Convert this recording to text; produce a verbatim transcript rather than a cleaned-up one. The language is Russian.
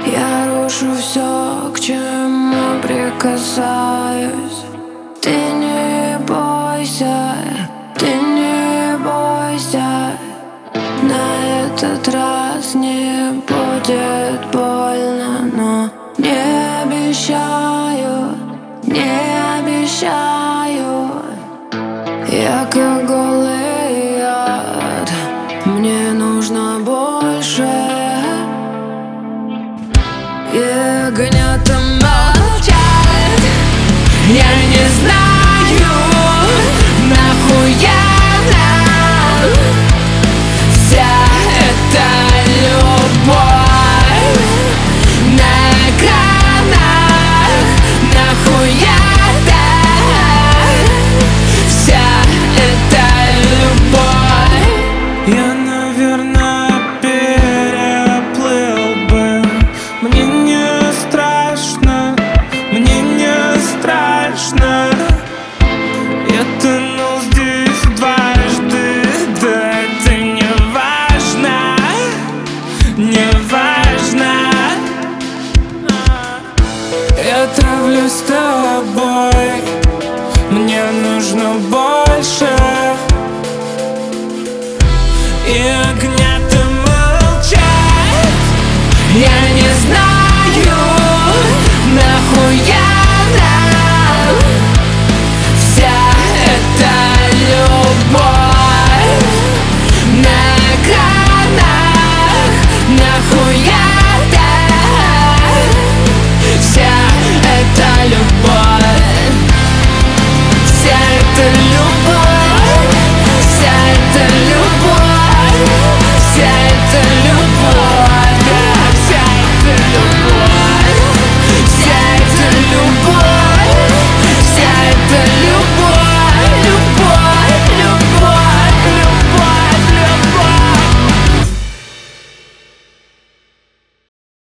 Я рушу все, к чему прикасаюсь. Ты не бойся, ты не бойся. На этот раз не будет больно, но не обещаю, не обещаю. Я как голый яд, мне нужно больше. Ягнята молчат, я не знаю, нахуя нам вся эта любовь на экранах. Нахуя так вся эта любовь? Я, наверное, переплыл бы. Мне не страшно, мне не страшно. Я тонул здесь дважды, да это не важно, не важно. Я травлюсь с тобой, мне нужно больше. И огня-то молчат, я